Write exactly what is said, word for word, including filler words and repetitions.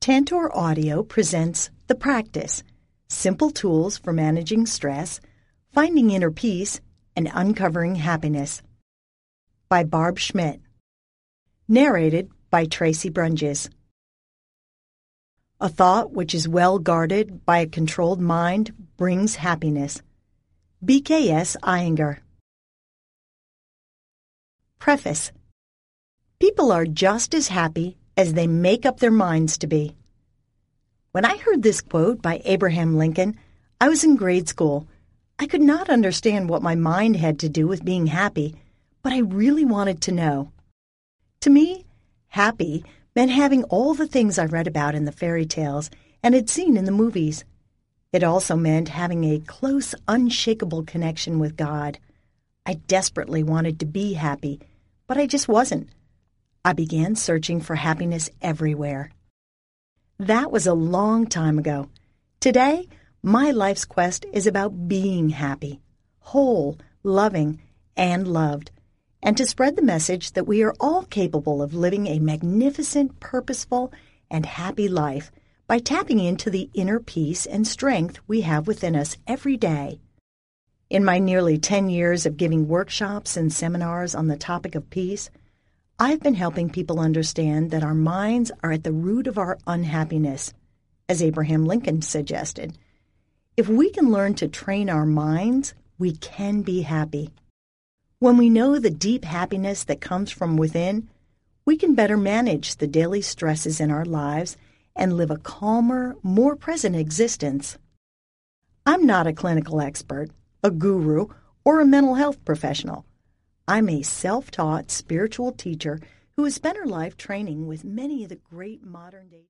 Tantor Audio presents The Practice, Simple Tools for Managing Stress, Finding Inner Peace, and Uncovering Happiness by Barb Schmidt. Narrated by Tracy Brunges. A thought which is well guarded by a controlled mind brings happiness. B K S Iyengar. Preface. People are just as happy as they make up their minds to be. When I heard this quote by Abraham Lincoln, I was in grade school. I could not understand what my mind had to do with being happy, but I really wanted to know. To me, happy meant having all the things I read about in the fairy tales and had seen in the movies. It also meant having a close, unshakable connection with God. I desperately wanted to be happy, but I just wasn't. I began searching for happiness everywhere. That was a long time ago. Today, my life's quest is about being happy, whole, loving, and loved, and to spread the message that we are all capable of living a magnificent, purposeful, and happy life by tapping into the inner peace and strength we have within us every day. In my nearly ten years of giving workshops and seminars on the topic of peace, I've been helping people understand that our minds are at the root of our unhappiness, as Abraham Lincoln suggested. If we can learn to train our minds, we can be happy. When we know the deep happiness that comes from within, we can better manage the daily stresses in our lives and live a calmer, more present existence. I'm not a clinical expert, a guru, or a mental health professional. I'm a self-taught spiritual teacher who has spent her life training with many of the great modern-day